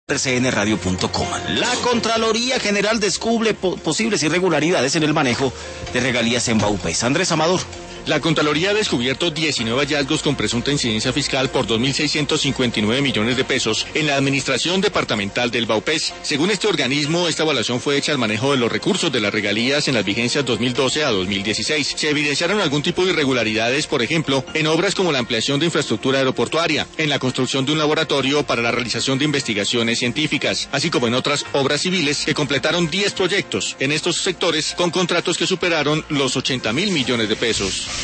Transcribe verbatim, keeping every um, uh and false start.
r c n radio punto com. La Contraloría General descubre po- posibles irregularidades en el manejo de regalías en Baupés. Andrés Amador. La Contraloría ha descubierto diecinueve hallazgos con presunta incidencia fiscal por dos mil seiscientos cincuenta y nueve millones de pesos en la administración departamental del Baupés. Según este organismo, esta evaluación fue hecha al manejo de los recursos de las regalías en las vigencias dos mil doce a dos mil dieciséis. Se evidenciaron algún tipo de irregularidades, por ejemplo, en obras como la ampliación de infraestructura aeroportuaria, en la construcción de un laboratorio para la realización de investigaciones científicas, así como en otras obras civiles que completaron diez proyectos en estos sectores con contratos que superaron los ochenta mil millones de pesos.